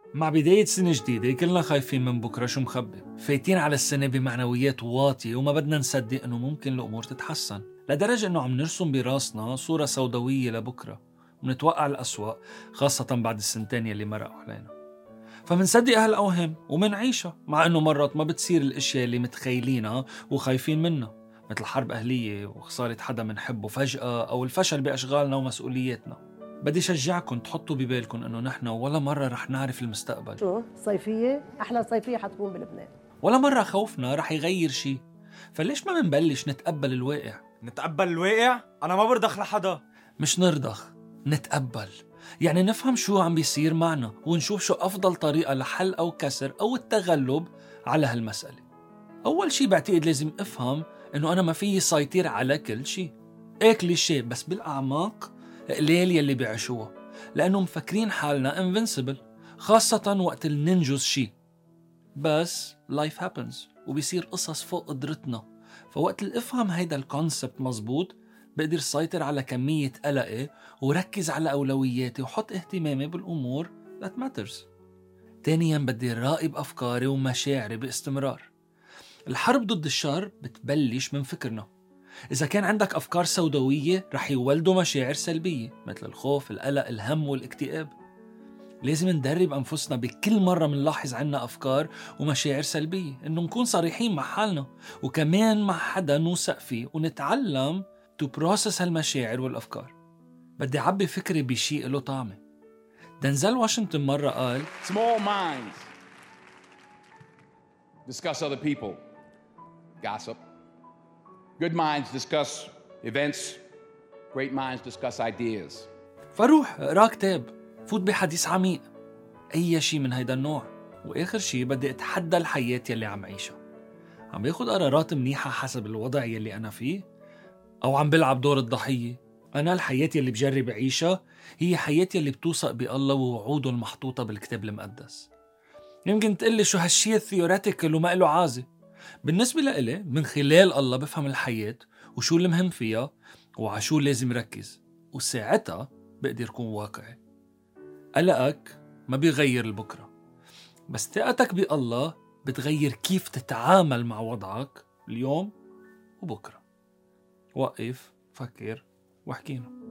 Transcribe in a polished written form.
مع بداية سنة جديدة كلنا خايفين من بكرة شو مخبي، فايتين على السنة بمعنويات واطية وما بدنا نصدق إنه ممكن الأمور تتحسن، لدرجة إنه عم نرسم براسنا صورة سوداوية لبكرة ونتوقع الأسوأ، خاصة بعد السنتين يلي مرقوا علينا. فمنصدق هالأوهام ومنعيشها، مع إنه مرات ما بتصير الأشياء اللي متخيلينها وخايفين منها، مثل حرب أهلية وخسارة حدا منحبه فجأة أو الفشل بأشغالنا ومسؤولياتنا. بدي شجعكم تحطوا ببالكم إنه نحن ولا مرة رح نعرف المستقبل. شو صيفية؟ أحلى صيفية حتكون بلبنان. ولا مرة خوفنا رح يغير شيء، فليش ما منبلش نتقبل الواقع؟ نتقبل الواقع؟ أنا ما برضخ لحدا. مش نرضخ، نتقبل. يعني نفهم شو عم بيصير معنا ونشوف شو أفضل طريقة لحل أو كسر أو التغلب على هالمسألة. أول شي بعتقد لازم أفهم إنه أنا ما فيي سيطر على كل شي. كليشيه بس بالأعماق قليل يلي بيعيشوها، لأنه مفكرين حالنا invincible، خاصة وقت اللي ننجز شي. بس life happens وبيصير قصص فوق قدرتنا، فوقت اللي أفهم هيدا الكونسبت مزبوط بقدر سيطر على كمية قلقي وركز على أولوياتي وحط اهتمامي بالأمور that matters. تانياً بدي راقب أفكاري ومشاعري باستمرار. الحرب ضد الشر بتبلش من فكرنا. إذا كان عندك أفكار سوداوية رح يولدوا مشاعر سلبية مثل الخوف، القلق، الهم والاكتئاب. لازم ندرب أنفسنا بكل مرة منلاحظ عنا أفكار ومشاعر سلبية إنه نكون صريحين مع حالنا وكمان مع حدا نوثق فيه ونتعلم to process هالمشاعر والأفكار. بدي أعبي فكري بشيء له طعمة. دنزل واشنطن مرة قال Small minds discuss other people, gossip. Good minds discuss events. Great minds discuss ideas. فروح اقرأ كتاب، فوت بحديث عميق، أي شيء من هيدا النوع. وآخر شيء بدي أتحدى الحياة يلي عم عيشها. عم باخد قرارات منيحة حسب الوضع يلي أنا فيه أو عم بلعب دور الضحية؟ أنا الحياة يلي بجرب عيشها هي حياة يلي بتوثق بالله ووعوده المحطوطة بالكتاب المقدس. يمكن تقلي شو هالشيء الثيوريتيكال وما له عازة. بالنسبة لإلي من خلال الله بفهم الحياة وشو المهم فيها وعشو لازم ركز، وساعتها بقدر يكون واقعي. قلقك ما بيغير البكرة، بس ثقتك بالله بتغير كيف تتعامل مع وضعك اليوم وبكرة. وقف، فكر، واحكينا.